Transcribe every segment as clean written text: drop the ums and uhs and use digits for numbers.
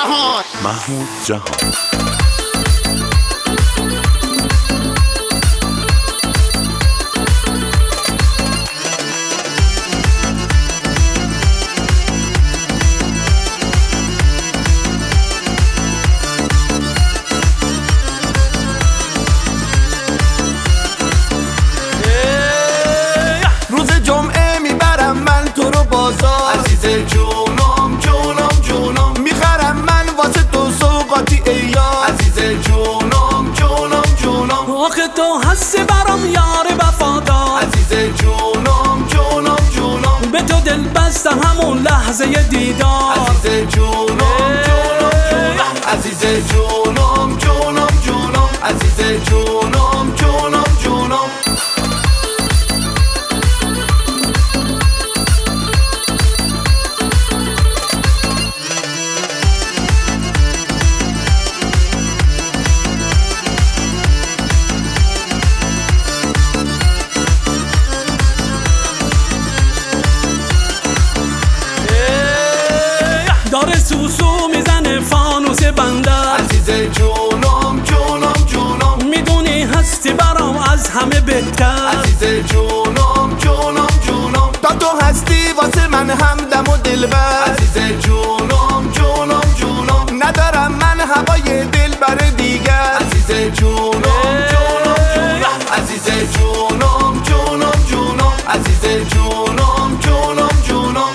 جهان محمود جهان روز جمعه میبرم من تو رو بازار، عزیز جونم جونم جونم، میخرم من واسه تو سوغاتی ایار، عزیز جونم جونم جونم، آخه تو هستی برام یار وفادار، عزیز جونم جونم جونم، به تو دل بستم همون لحظه دیدار، عزیز جونم جونم جونم، عزیز جونم جونم جونم، عزیز جونم جونم جونم. داره سوسو میزنه فانوس بندر، عزیز جونم جونم جونم، میدونی هستی برام از همه بهتر، عزیز جونم جونم جونم، تا تو هستی واسه من همدم و دلبر، عزیز جونم جونم جونم، ندارم من هوای دل بر دیگر، عزیز جونم جونم جونم، عزیز جونم جونم جونم، عزیز جونم جونم جونم.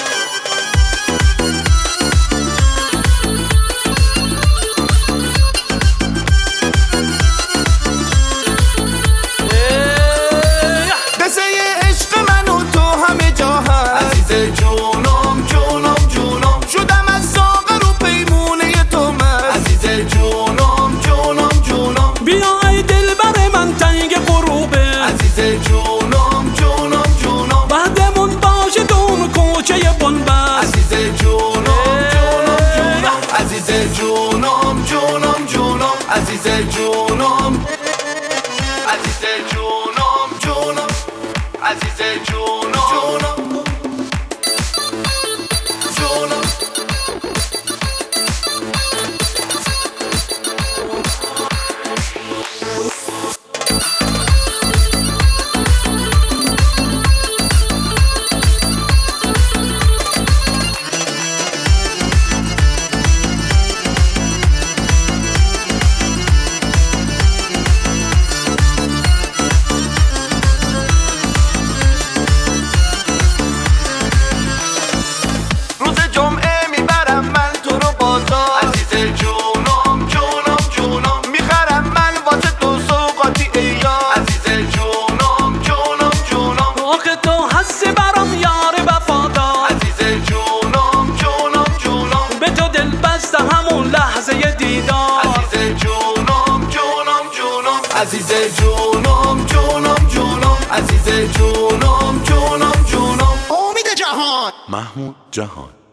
قصه عشق من و تو همه جا هست، عزیز جونم جونم جونم، شدم از ساغر و پیمونه تو مست، عزیز جونم جونم جونم، بیا ای دل بر من تنگ غروبه، عزیز جونم جونم جونم، بعدمون باشه دون کوچه بنبست، عزیز جونم جونم جونم، عزیز جونم جونم جونم، عزیز جونم، عزیز جونم جونم، عزیز جونم جونم جونم. روز جمعه میبرم من تو رو بازار، عزیز جونم جونم جونم، میخرم من واسه تو سوغاتی ایار، عزیز جونم جونم جونم، آخه تو هستی برام یار وفادار، عزیز جونم جونم جونم، به تو دل بستم همون لحظه دیدار، عزیز جونم جونم جونم، عزیز جونم جونم جونم، عزیز جونم جونم جونم. امید جهان محمود جهان